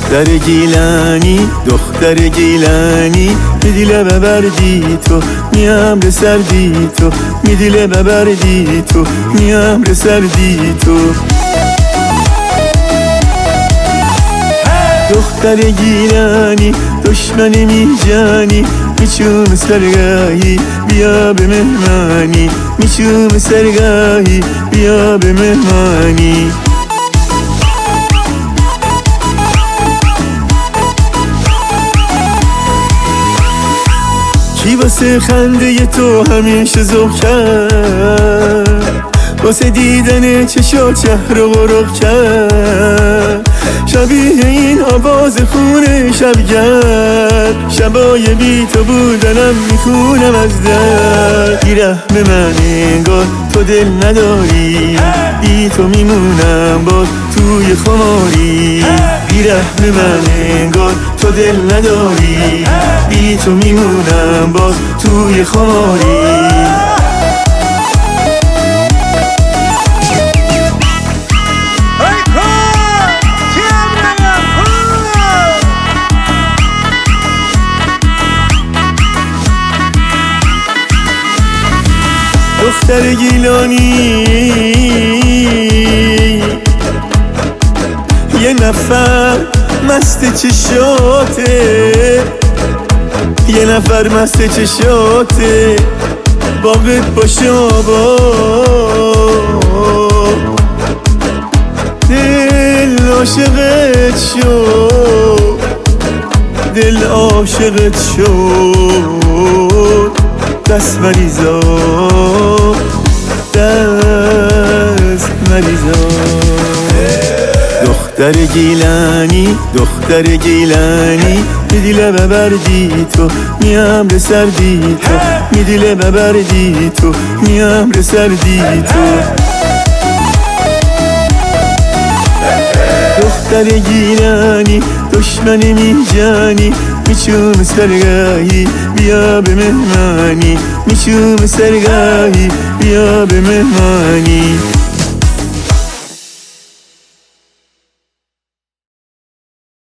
دختر گیلانی دختر گیلانی می دیله ببردی تو میم رسردی تو می دیله ببردی تو میم رسردی تو دختر گیلانی دشمن میجانی میچوم سرگاهی بیا به مهمانی میچوم سرگاهی بیا به مهمانی کی واسه خنده تو همیشه ذوق کرد واسه دیدن چشا چهر و غرق کرد شبیه این آواز خونه شبگرد شبای بی تو بودنم میخونم از درد بیرحم من انگار تو دل نداری بی تو میمونم باز توی خماری بیرحم من انگار تو دل نداری بی تو میمونم باز توی خماری دختر گیلانی یه نفر مست چشاته یه نفر مست چشاته باقت باشه آبا دل عاشقت شد دل عاشقت شد دست مریضا دست مریضا دختر گیلانی دختر گیلانی می دیله ببردی تو میم رسردی تو می دیله ببردی تو میم رسردی تو دختر گیلانی دشمن میجانی میچوم سرگاهی بیا به مهمانی میچوم سرگاهی بیا به مهمانی